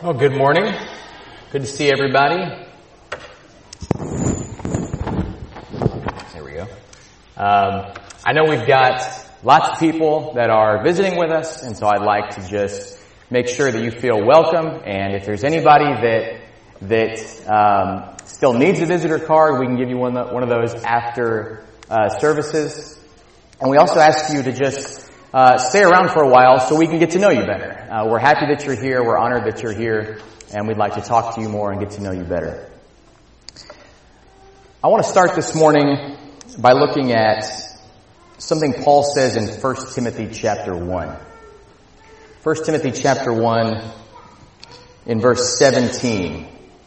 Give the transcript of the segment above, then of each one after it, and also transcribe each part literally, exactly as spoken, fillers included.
Well, good morning. Good to see everybody. There we go. Um, I know we've got lots of people that are visiting with us, and so I'd like to just make sure that you feel welcome. And if there's anybody that that um, still needs a visitor card, we can give you one of, one of those after uh, services. And we also ask you to just Uh, stay around for a while so we can get to know you better. Uh, we're happy that you're here. We're honored that you're here. And we'd like to talk to you more and get to know you better. I want to start this morning by looking at something Paul says in First Timothy chapter one. First Timothy chapter one in verse seventeen.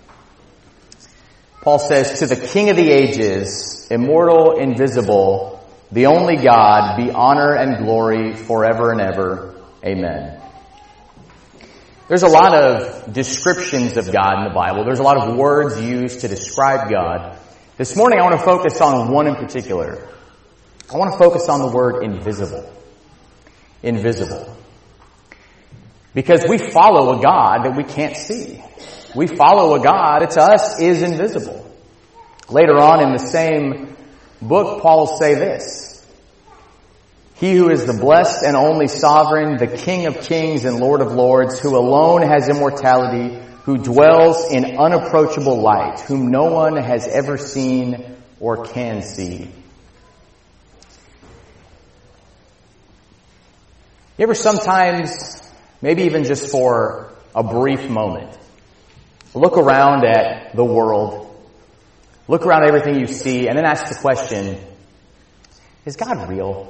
Paul says, "To the King of the ages, immortal, invisible, the only God, be honor and glory forever and ever. Amen." There's a lot of descriptions of God in the Bible. There's a lot of words used to describe God. This morning I want to focus on one in particular. I want to focus on the word invisible. Invisible. Because we follow a God that we can't see. We follow a God that to us is invisible. Later on in the same book, Paul will say this: "He who is the blessed and only sovereign, the King of kings and Lord of lords, who alone has immortality, who dwells in unapproachable light, whom no one has ever seen or can see." You ever sometimes, maybe even just for a brief moment, look around at the world, look around at everything you see, and then ask the question, is God real?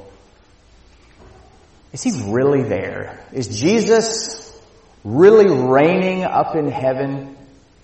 Is He really there? Is Jesus really reigning up in heaven?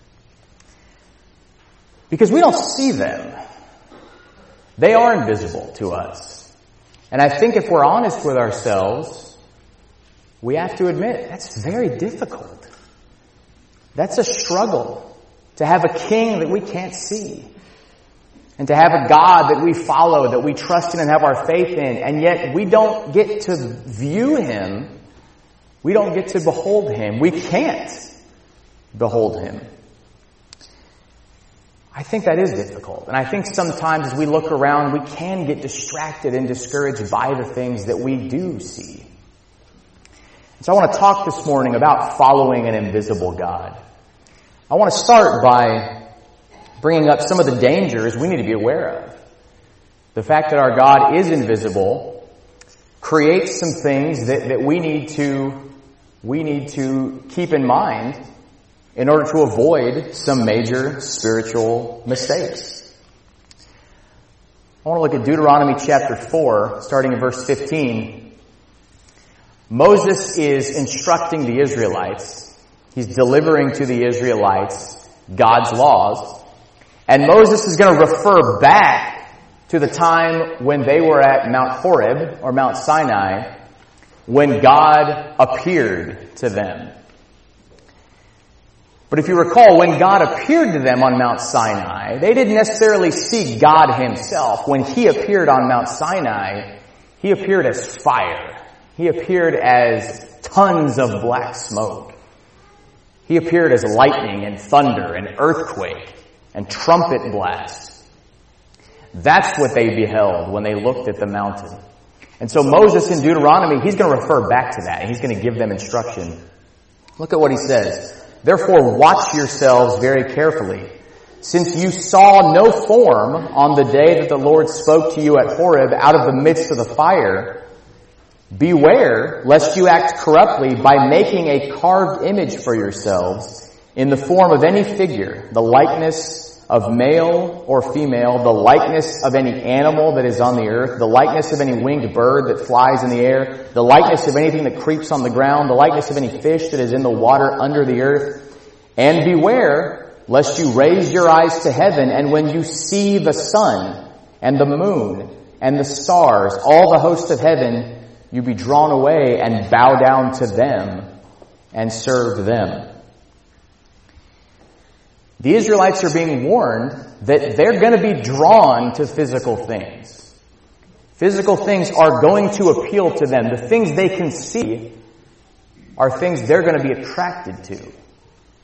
Because we don't see them. They are invisible to us. And I think if we're honest with ourselves, we have to admit that's very difficult. That's a struggle to have a king that we can't see. And to have a God that we follow, that we trust in and have our faith in, and yet we don't get to view Him. We don't get to behold Him. We can't behold Him. I think that is difficult. And I think sometimes as we look around, we can get distracted and discouraged by the things that we do see. So I want to talk this morning about following an invisible God. I want to start by bringing up some of the dangers we need to be aware of. The fact that our God is invisible creates some things that, that we need to we need to keep in mind in order to avoid some major spiritual mistakes. I want to look at Deuteronomy chapter four, starting in verse fifteen. Moses is instructing the Israelites. He's delivering to the Israelites God's laws. And Moses is going to refer back to the time when they were at Mount Horeb, or Mount Sinai, when God appeared to them. But if you recall, when God appeared to them on Mount Sinai, they didn't necessarily see God Himself. When He appeared on Mount Sinai, He appeared as fire. He appeared as tons of black smoke. He appeared as lightning and thunder and earthquake and trumpet blast. That's what they beheld when they looked at the mountain. And so Moses in Deuteronomy, he's going to refer back to that, and he's going to give them instruction. Look at what he says. "Therefore watch yourselves very carefully, since you saw no form on the day that the Lord spoke to you at Horeb out of the midst of the fire. Beware lest you act corruptly by making a carved image for yourselves in the form of any figure, the likeness of male or female, the likeness of any animal that is on the earth, the likeness of any winged bird that flies in the air, the likeness of anything that creeps on the ground, the likeness of any fish that is in the water under the earth. And beware lest you raise your eyes to heaven, and when you see the sun and the moon and the stars, all the hosts of heaven, you be drawn away and bow down to them and serve them." The Israelites are being warned that they're going to be drawn to physical things. Physical things are going to appeal to them. The things they can see are things they're going to be attracted to.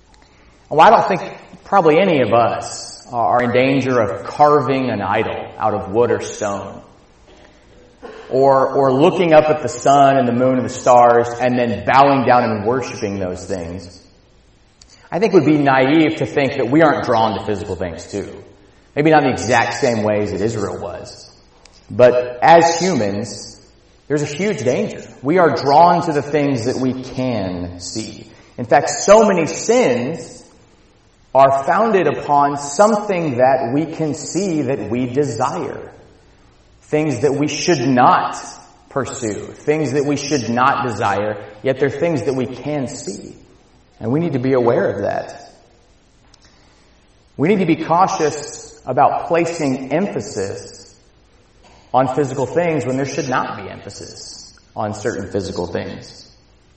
Well, I don't think probably any of us are in danger of carving an idol out of wood or stone. Or, or looking up at the sun and the moon and the stars and then bowing down and worshiping those things. I think it would be naive to think that we aren't drawn to physical things too. Maybe not in the exact same ways that Israel was. But as humans, there's a huge danger. We are drawn to the things that we can see. In fact, so many sins are founded upon something that we can see that we desire. Things that we should not pursue. Things that we should not desire. Yet they're things that we can see. And we need to be aware of that. We need to be cautious about placing emphasis on physical things when there should not be emphasis on certain physical things.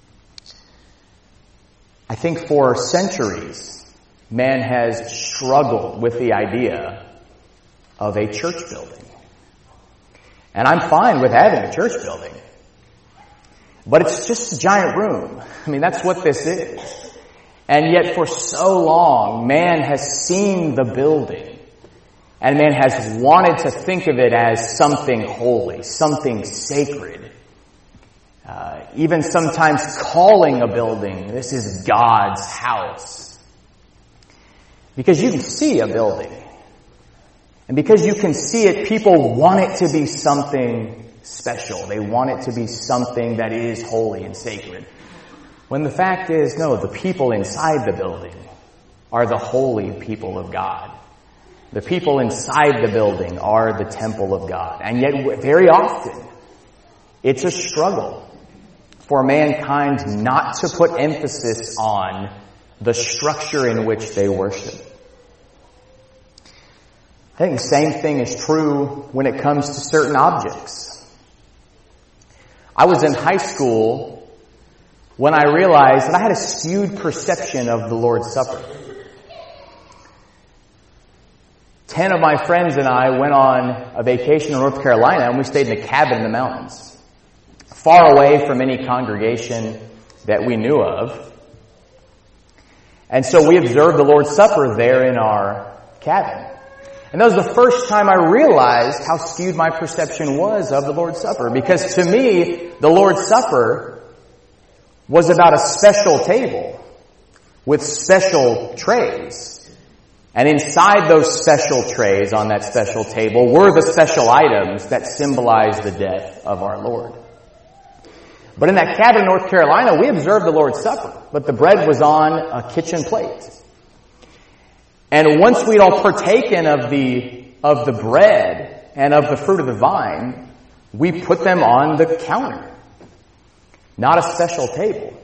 I think for centuries, man has struggled with the idea of a church building. And I'm fine with having a church building. But it's just a giant room. I mean, that's what this is. And yet for so long, man has seen the building. And man has wanted to think of it as something holy, something sacred. Uh, even sometimes calling a building, this is God's house. Because you can see a building. And because you can see it, people want it to be something special. They want it to be something that is holy and sacred. When the fact is, no, the people inside the building are the holy people of God. The people inside the building are the temple of God. And yet, very often, it's a struggle for mankind not to put emphasis on the structure in which they worship. I think the same thing is true when it comes to certain objects. I was in high school when I realized that I had a skewed perception of the Lord's Supper. Ten of my friends and I went on a vacation in North Carolina, and we stayed in a cabin in the mountains, far away from any congregation that we knew of. And so we observed the Lord's Supper there in our cabin. And that was the first time I realized how skewed my perception was of the Lord's Supper. Because to me, the Lord's Supper was about a special table with special trays. And inside those special trays on that special table were the special items that symbolized the death of our Lord. But in that cabin in North Carolina, we observed the Lord's Supper, but the bread was on a kitchen plate. And once we'd all partaken of the, of the bread and of the fruit of the vine, we put them on the counter. Not a special table.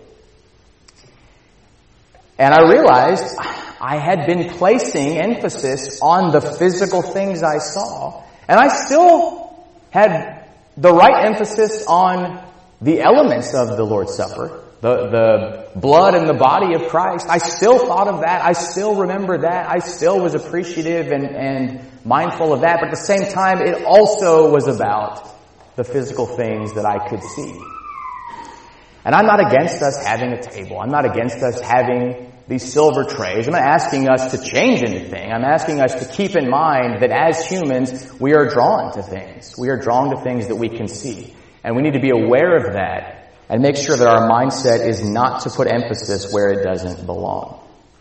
And I realized I had been placing emphasis on the physical things I saw. And I still had the right emphasis on the elements of the Lord's Supper. The, the blood and the body of Christ. I still thought of that. I still remember that. I still was appreciative and, and mindful of that. But at the same time, it also was about the physical things that I could see. And I'm not against us having a table. I'm not against us having these silver trays. I'm not asking us to change anything. I'm asking us to keep in mind that as humans, we are drawn to things. We are drawn to things that we can see. And we need to be aware of that and make sure that our mindset is not to put emphasis where it doesn't belong.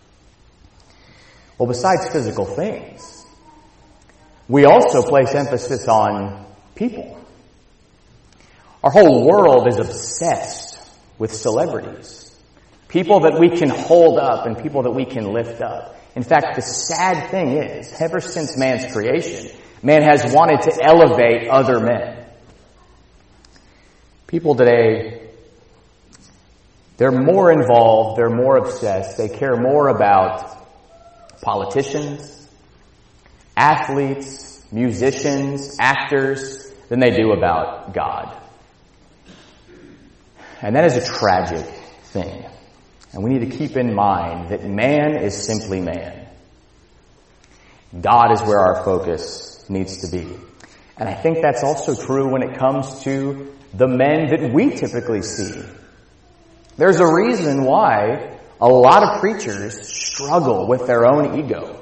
Well, besides physical things, we also place emphasis on people. Our whole world is obsessed with celebrities. People that we can hold up and people that we can lift up. In fact, the sad thing is, ever since man's creation, man has wanted to elevate other men. People today, they're more involved, they're more obsessed, they care more about politicians, athletes, musicians, actors, than they do about God. And that is a tragic thing. And we need to keep in mind that man is simply man. God is where our focus needs to be. And I think that's also true when it comes to the men that we typically see. There's a reason why a lot of preachers struggle with their own ego.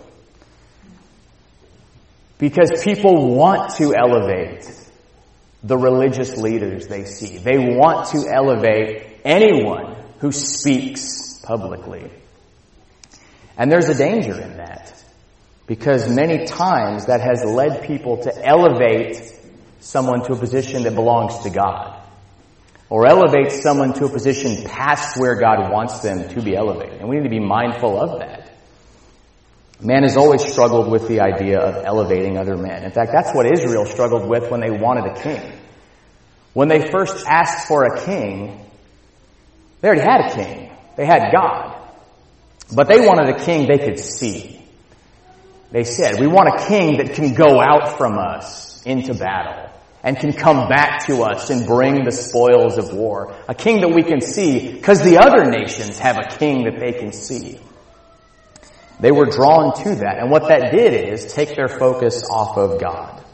Because people want to elevate the religious leaders they see. They want to elevate anyone who speaks publicly. And there's a danger in that. Because many times that has led people to elevate someone to a position that belongs to God. Or elevate someone to a position past where God wants them to be elevated. And we need to be mindful of that. Man has always struggled with the idea of elevating other men. In fact, that's what Israel struggled with when they wanted a king. When they first asked for a king, they already had a king. They had God. But they wanted a king they could see. They said, we want a king that can go out from us into battle and can come back to us and bring the spoils of war. A king that we can see because the other nations have a king that they can see. They were drawn to that. And what that did is take their focus off of God.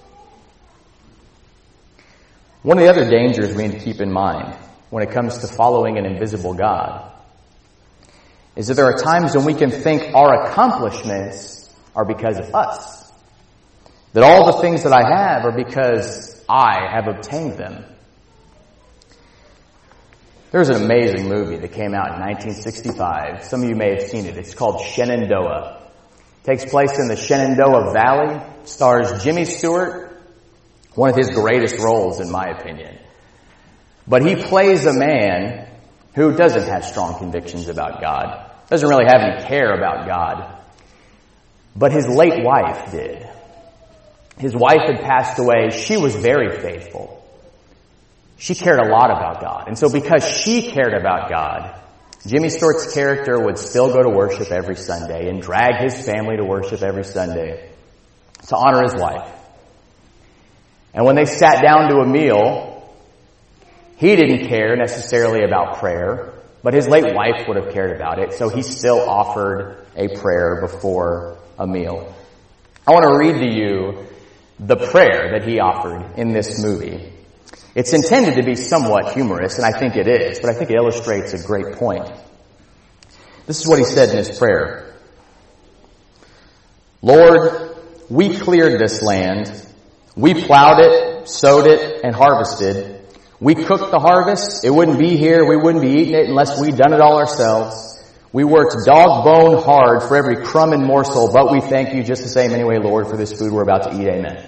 One of the other dangers we need to keep in mind when it comes to following an invisible God is that there are times when we can think our accomplishments are because of us. That all the things that I have are because I have obtained them. There's an amazing movie that came out in nineteen sixty-five. Some of you may have seen it. It's called Shenandoah. It takes place in the Shenandoah Valley. Stars Jimmy Stewart, one of his greatest roles in my opinion. But he plays a man who doesn't have strong convictions about God. Doesn't really have any care about God. But his late wife did. His wife had passed away. She was very faithful. She cared a lot about God. And so because she cared about God, Jimmy Stewart's character would still go to worship every Sunday and drag his family to worship every Sunday to honor his wife. And when they sat down to a meal, he didn't care necessarily about prayer, but his late wife would have cared about it, so he still offered a prayer before a meal. I want to read to you the prayer that he offered in this movie. It's intended to be somewhat humorous, and I think it is, but I think it illustrates a great point. This is what he said in his prayer. Lord, we cleared this land. We plowed it, sowed it, and harvested. We cooked the harvest. It wouldn't be here. We wouldn't be eating it unless we'd done it all ourselves. We worked dog bone hard for every crumb and morsel, but we thank you just the same anyway, Lord, for this food we're about to eat. Amen.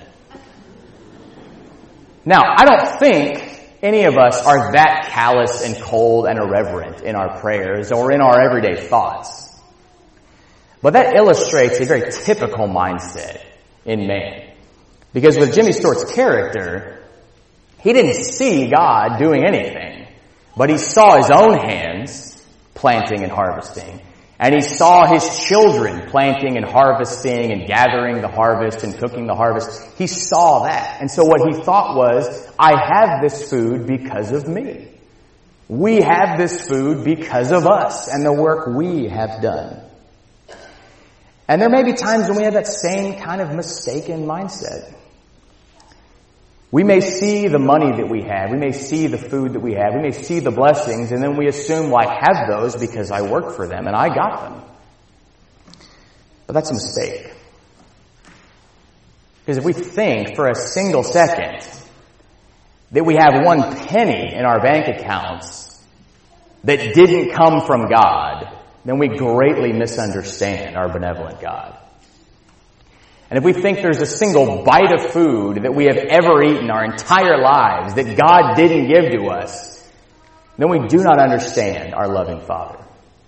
Now, I don't think any of us are that callous and cold and irreverent in our prayers or in our everyday thoughts. But that illustrates a very typical mindset in man. Because with Jimmy Stewart's character, he didn't see God doing anything, but he saw his own hands planting and harvesting. And he saw his children planting and harvesting and gathering the harvest and cooking the harvest. He saw that. And so what he thought was, I have this food because of me. We have this food because of us and the work we have done. And there may be times when we have that same kind of mistaken mindset. We may see the money that we have. We may see the food that we have. We may see the blessings, and then we assume, well, I have those because I worked for them and I got them. But that's a mistake. Because if we think for a single second that we have one penny in our bank accounts that didn't come from God, then we greatly misunderstand our benevolent God. And if we think there's a single bite of food that we have ever eaten our entire lives that God didn't give to us, then we do not understand our loving Father.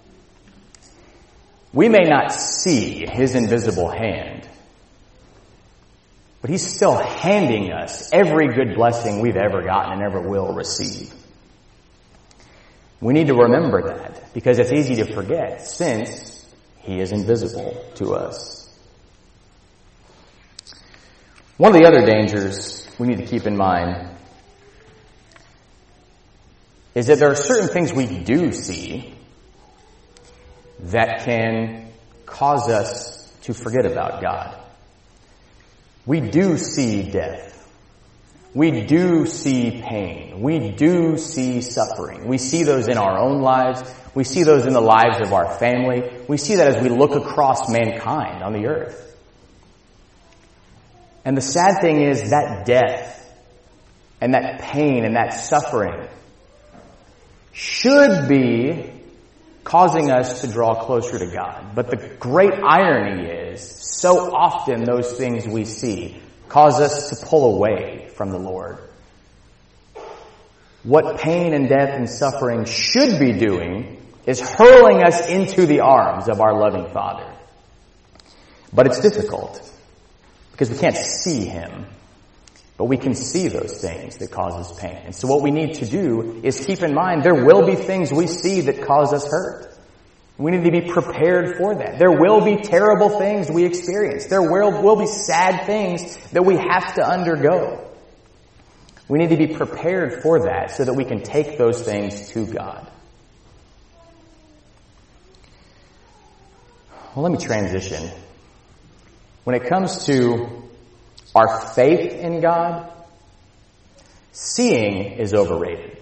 We may not see His invisible hand, but He's still handing us every good blessing we've ever gotten and ever will receive. We need to remember that because it's easy to forget since He is invisible to us. One of the other dangers we need to keep in mind is that there are certain things we do see that can cause us to forget about God. We do see death. We do see pain. We do see suffering. We see those in our own lives. We see those in the lives of our family. We see that as we look across mankind on the earth. And the sad thing is that death and that pain and that suffering should be causing us to draw closer to God. But the great irony is, so often those things we see cause us to pull away from the Lord. What pain and death and suffering should be doing is hurling us into the arms of our loving Father. But it's difficult because we can't see Him. But we can see those things that cause us pain. And so what we need to do is keep in mind there will be things we see that cause us hurt. We need to be prepared for that. There will be terrible things we experience. There will, will be sad things that we have to undergo. We need to be prepared for that so that we can take those things to God. Well, let me transition. When it comes to our faith in God, seeing is overrated.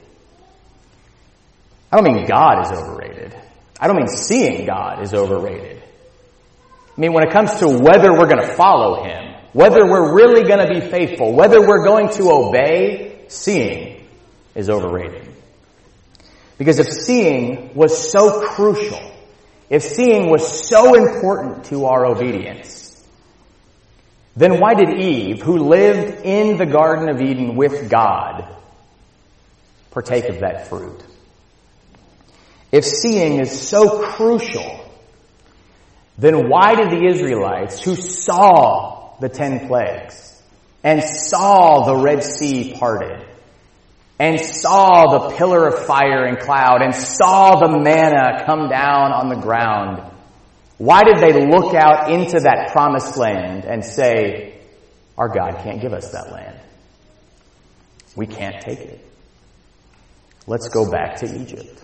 I don't mean God is overrated. I don't mean seeing God is overrated. I mean, when it comes to whether we're going to follow Him, whether we're really going to be faithful, whether we're going to obey, seeing is overrated. Because if seeing was so crucial, if seeing was so important to our obedience, then why did Eve, who lived in the Garden of Eden with God, partake of that fruit? If seeing is so crucial, then why did the Israelites, who saw the ten plagues, and saw the Red Sea parted, and saw the pillar of fire and cloud, and saw the manna come down on the ground, why did they look out into that promised land and say, our God can't give us that land. We can't take it. Let's go back to Egypt.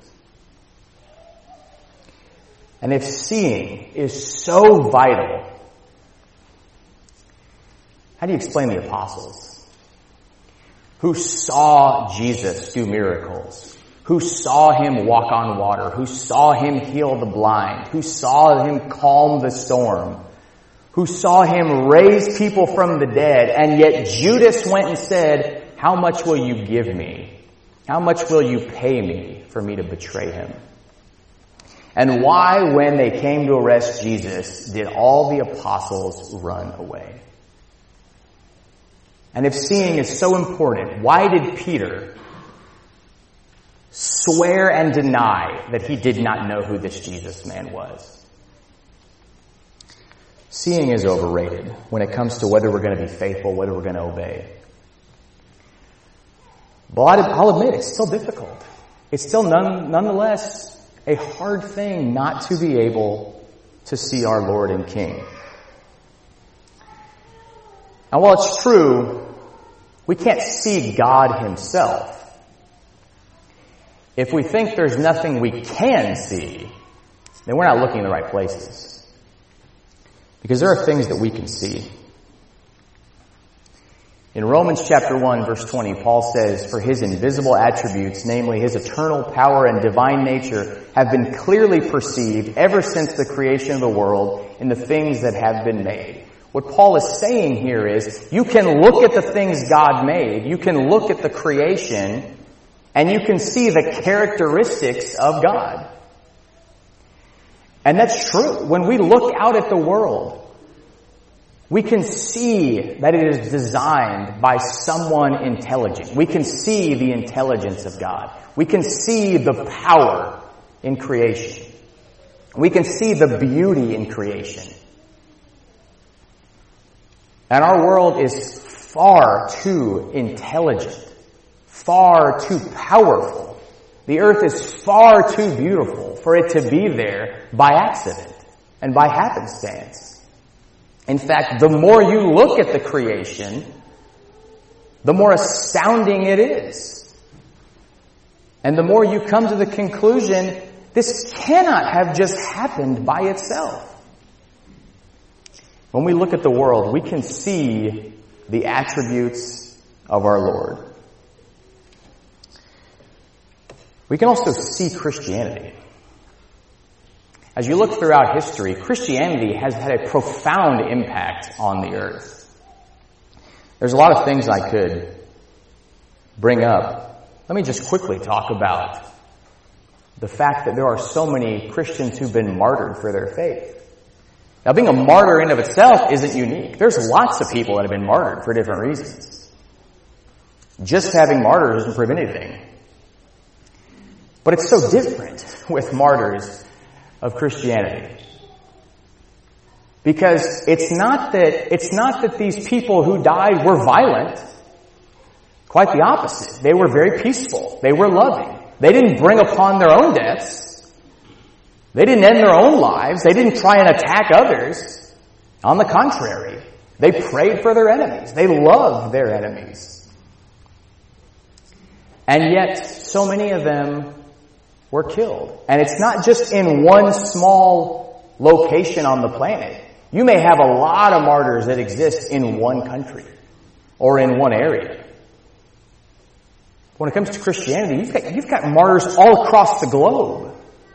And if seeing is so vital, how do you explain the apostles who saw Jesus do miracles? Who saw Him walk on water, who saw Him heal the blind, who saw Him calm the storm, who saw Him raise people from the dead, and yet Judas went and said, how much will you give me? How much will you pay me for me to betray Him? And why, when they came to arrest Jesus, did all the apostles run away? And if seeing is so important, why did Peter swear and deny that he did not know who this Jesus man was? Seeing is overrated when it comes to whether we're going to be faithful, whether we're going to obey. But I'll admit, it's still difficult. It's still none, nonetheless a hard thing not to be able to see our Lord and King. And while it's true, we can't see God Himself. If we think there's nothing we can see, then we're not looking in the right places. Because there are things that we can see. In Romans chapter one, verse twenty, Paul says, for His invisible attributes, namely His eternal power and divine nature, have been clearly perceived ever since the creation of the world in the things that have been made. What Paul is saying here is, you can look at the things God made, you can look at the creation, and you can see the characteristics of God. And that's true. When we look out at the world, we can see that it is designed by someone intelligent. We can see the intelligence of God. We can see the power in creation. We can see the beauty in creation. And our world is far too intelligent, far too powerful. The earth is far too beautiful for it to be there by accident and by happenstance. In fact, the more you look at the creation, the more astounding it is. And the more you come to the conclusion, this cannot have just happened by itself. When we look at the world, we can see the attributes of our Lord. We can also see Christianity. As you look throughout history, Christianity has had a profound impact on the earth. There's a lot of things I could bring up. Let me just quickly talk about the fact that there are so many Christians who've been martyred for their faith. Now, being a martyr in of itself isn't unique. There's lots of people that have been martyred for different reasons. Just having martyrs doesn't prove anything. But it's so different with martyrs of Christianity. Because it's not that, it's not that these people who died were violent. Quite the opposite. They were very peaceful. They were loving. They didn't bring upon their own deaths. They didn't end their own lives. They didn't try and attack others. On the contrary, they prayed for their enemies. They loved their enemies. And yet, so many of them were killed. And it's not just in one small location on the planet. You may have a lot of martyrs that exist in one country or in one area. When it comes to Christianity, you've got, you've got martyrs all across the globe.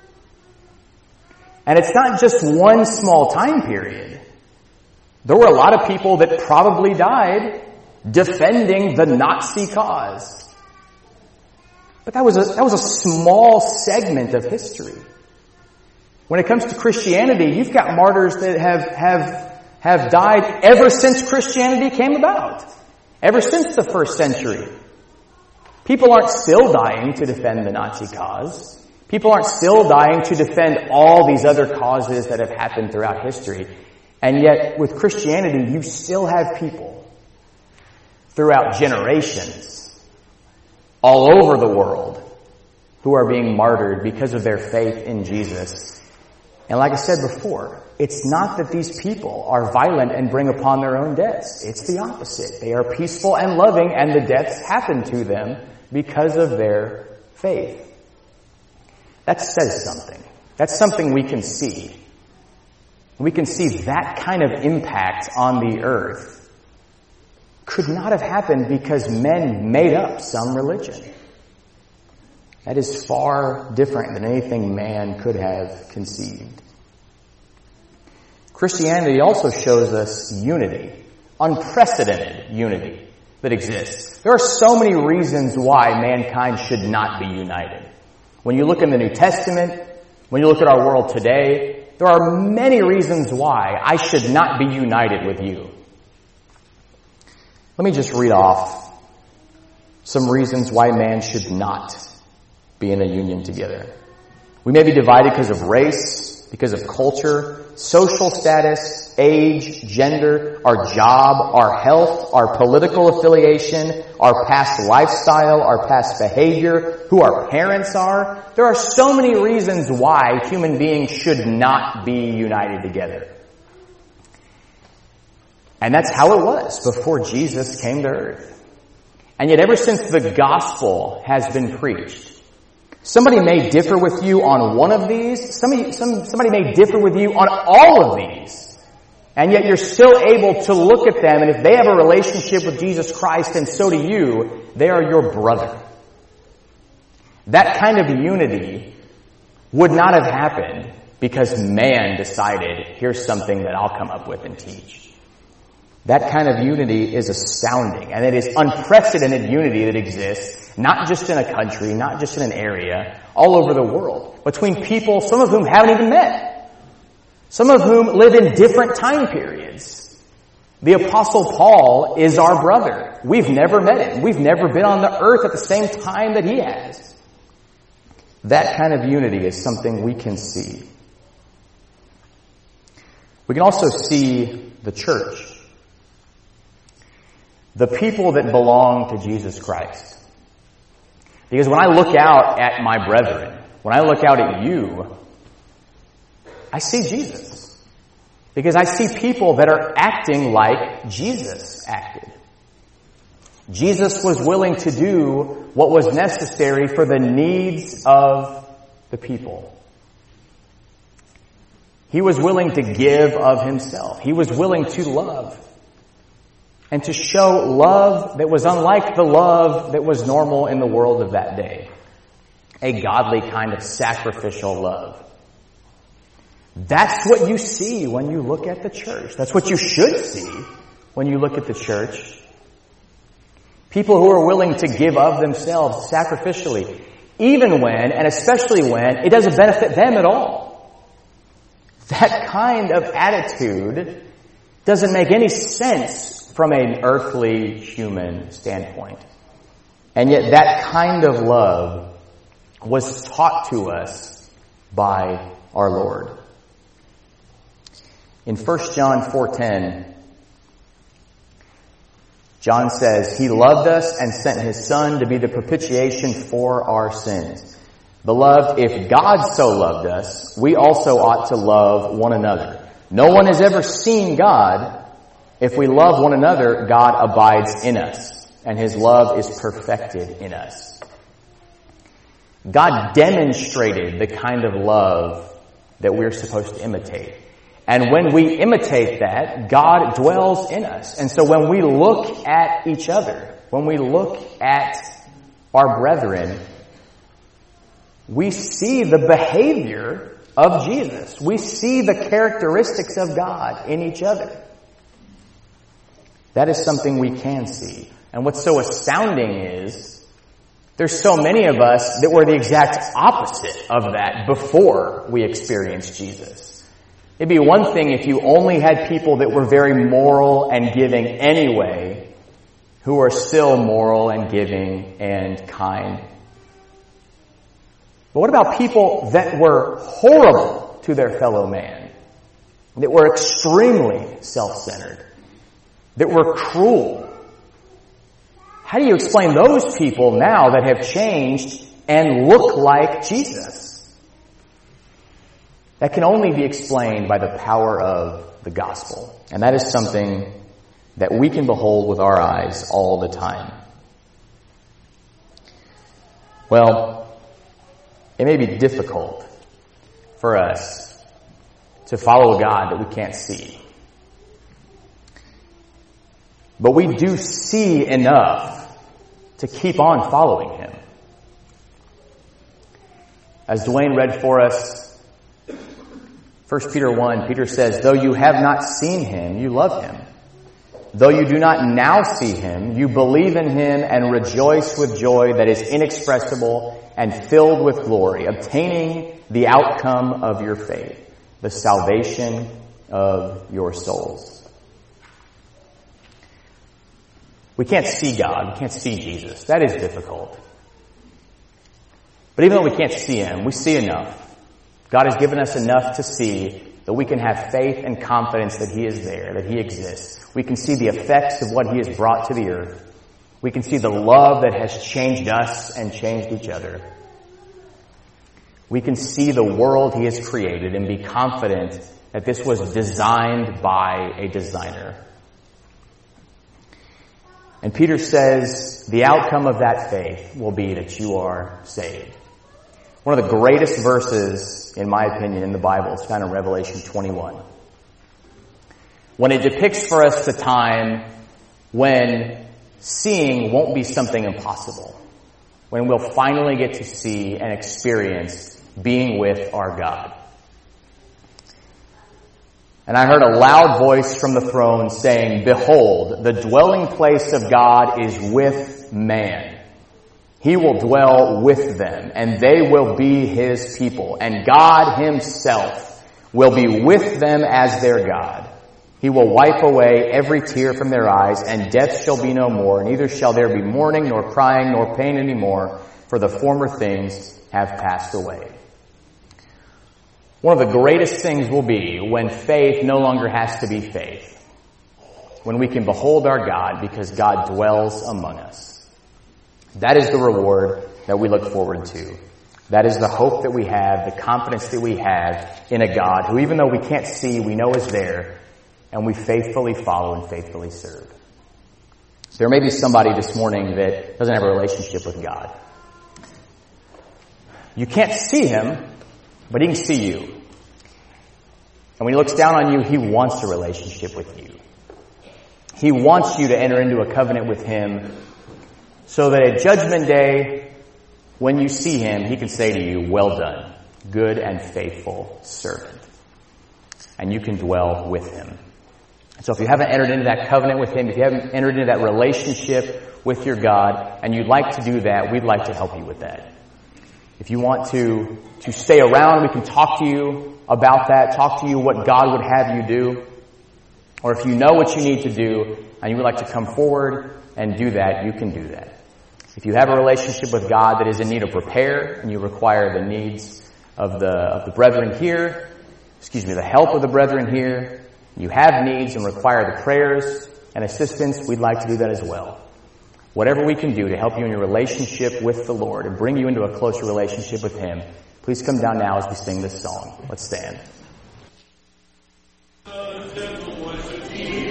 And it's not just one small time period. There were a lot of people that probably died defending the Nazi cause. But that was a, that was a small segment of history. When it comes to Christianity, you've got martyrs that have, have, have died ever since Christianity came about. Ever since the first century. People aren't still dying to defend the Nazi cause. People aren't still dying to defend all these other causes that have happened throughout history. And yet, with Christianity, you still have people throughout generations all over the world who are being martyred because of their faith in Jesus. And like I said before, it's not that these people are violent and bring upon their own deaths. It's the opposite. They are peaceful and loving, and the deaths happen to them because of their faith. That says something. That's something we can see. We can see that kind of impact on the earth could not have happened because men made up some religion. That is far different than anything man could have conceived. Christianity also shows us unity, unprecedented unity that exists. There are so many reasons why mankind should not be united. When you look in the New Testament, when you look at our world today, there are many reasons why I should not be united with you. Let me just read off some reasons why man should not be in a union together. We may be divided because of race, because of culture, social status, age, gender, our job, our health, our political affiliation, our past lifestyle, our past behavior, who our parents are. There are so many reasons why human beings should not be united together. And that's how it was before Jesus came to earth. And yet ever since the gospel has been preached, somebody may differ with you on one of these. Somebody, some, somebody may differ with you on all of these. And yet you're still able to look at them, and if they have a relationship with Jesus Christ and so do you, they are your brother. That kind of unity would not have happened because man decided, here's something that I'll come up with and teach. That kind of unity is astounding, and it is unprecedented unity that exists, not just in a country, not just in an area, all over the world, between people, some of whom haven't even met, some of whom live in different time periods. The Apostle Paul is our brother. We've never met him. We've never been on the earth at the same time that he has. That kind of unity is something we can see. We can also see the church. The people that belong to Jesus Christ. Because when I look out at my brethren, when I look out at you, I see Jesus. Because I see people that are acting like Jesus acted. Jesus was willing to do what was necessary for the needs of the people. He was willing to give of himself. He was willing to love. and to show love that was unlike the love that was normal in the world of that day. A godly kind of sacrificial love. That's what you see when you look at the church. That's what you should see when you look at the church. People who are willing to give of themselves sacrificially, even when, and especially when, it doesn't benefit them at all. That kind of attitude doesn't make any sense from an earthly human standpoint. And yet that kind of love was taught to us by our Lord. In First John four ten, John says, He loved us and sent His Son to be the propitiation for our sins. Beloved, if God so loved us, we also ought to love one another. No one has ever seen God. If we love one another, God abides in us, and His love is perfected in us. God demonstrated the kind of love that we're supposed to imitate. And when we imitate that, God dwells in us. And so when we look at each other, when we look at our brethren, we see the behavior of Jesus. We see the characteristics of God in each other. That is something we can see. And what's so astounding is there's so many of us that were the exact opposite of that before we experienced Jesus. It'd be one thing if you only had people that were very moral and giving anyway, who are still moral and giving and kind. But what about people that were horrible to their fellow man, that were extremely self-centered, that were cruel? How do you explain those people now that have changed and look like Jesus? That can only be explained by the power of the gospel. And that is something that we can behold with our eyes all the time. Well, it may be difficult for us to follow a God that we can't see. But we do see enough to keep on following Him. As Dwayne read for us, First Peter one, Peter says, though you have not seen Him, you love Him. Though you do not now see Him, you believe in Him and rejoice with joy that is inexpressible and filled with glory, obtaining the outcome of your faith, the salvation of your souls. We can't see God. We can't see Jesus. That is difficult. But even though we can't see Him, we see enough. God has given us enough to see that we can have faith and confidence that He is there, that He exists. We can see the effects of what He has brought to the earth. We can see the love that has changed us and changed each other. We can see the world He has created and be confident that this was designed by a designer. And Peter says the outcome of that faith will be that you are saved. One of the greatest verses, in my opinion, in the Bible is found in Revelation twenty-one. When it depicts for us the time when seeing won't be something impossible. When we'll finally get to see and experience being with our God. And I heard a loud voice from the throne saying, behold, the dwelling place of God is with man. He will dwell with them, and they will be His people. And God Himself will be with them as their God. He will wipe away every tear from their eyes, and death shall be no more. Neither shall there be mourning, nor crying, nor pain any more, for the former things have passed away. One of the greatest things will be when faith no longer has to be faith. When we can behold our God because God dwells among us. That is the reward that we look forward to. That is the hope that we have, the confidence that we have in a God who, even though we can't see, we know is there, and we faithfully follow and faithfully serve. So there may be somebody this morning that doesn't have a relationship with God. You can't see Him, but He can see you. And when He looks down on you, He wants a relationship with you. He wants you to enter into a covenant with Him so that at Judgment Day, when you see Him, He can say to you, well done, good and faithful servant. And you can dwell with Him. So if you haven't entered into that covenant with Him, if you haven't entered into that relationship with your God, and you'd like to do that, we'd like to help you with that. If you want to, to stay around, we can talk to you about that, talk to you what God would have you do. Or if you know what you need to do, and you would like to come forward and do that, you can do that. If you have a relationship with God that is in need of repair, and you require the needs of the, of the brethren here, excuse me, the help of the brethren here, you have needs and require the prayers and assistance, we'd like to do that as well. Whatever we can do to help you in your relationship with the Lord and bring you into a closer relationship with Him, please come down now as we sing this song. Let's stand.